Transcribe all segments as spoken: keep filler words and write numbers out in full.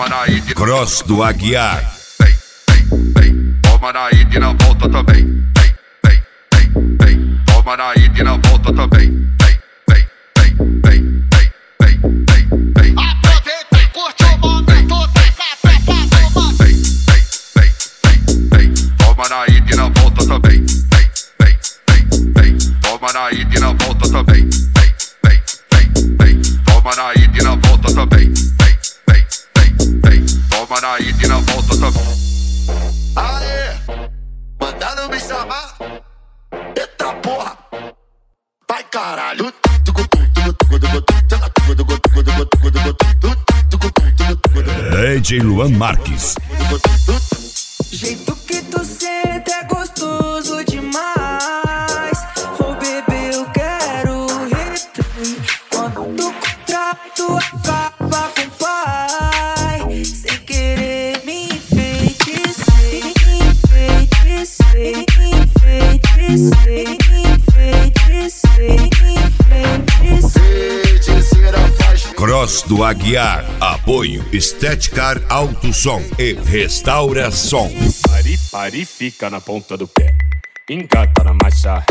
Toma na ida e Cross do Aguiar. Vem, vem, vem. Toma na ida e na volta também. Vem, vem, vem, vem. Toma na ida e na volta também. Vem, vem, vem, vem, vem, vem, vem, vem. Aproveita e curte o momento, taca a pepa no Vem, vem, vem, vem, vem. Toma na ida e na volta também. Vem, vem, vem, vem. Toma na ida e na volta também. Vem, vem, vem, vem. Toma na ida e na volta também. Vem, vem, vem, vem. Toma na ida e na volta também. Aê, mandaram me chamar. Eita porra, vai caralho. D J Luan Marques. Jeito que tu senta é gostoso demais. Oh bebê, eu quero replay. Quando o contrato acaba com o pai, sem querer me enfeitecei, enfeitecei, enfeitecei, enfeitecei, enfeitecei. Cross do Aguiar. Apoio Estética Alto Som e Restauração. Pari, pari, fica na ponta do pé. Engata na marcha.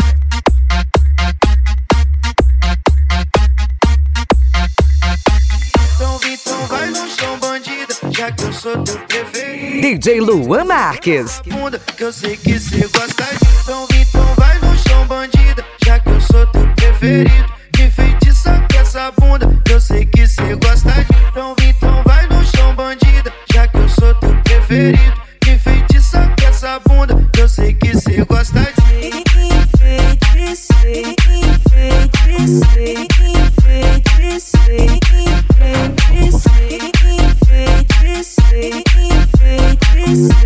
Então, então vai no chão, bandida, já que eu sou teu preferido. D J Luan Marques. Bunda, que eu sei que cê gosta de. Então, então vai no chão, bandida, já que eu sou teu preferido. Me feitiça com essa bunda, que eu sei que cê gosta de. Então, então vai no chão, bandida, já que eu sou teu preferido. Me feitiça com essa bunda, que eu sei que cê gosta de. Enfeitecei, enfeitecei, enfeitecei, enfeitecei, enfeitecei, enfeitecei.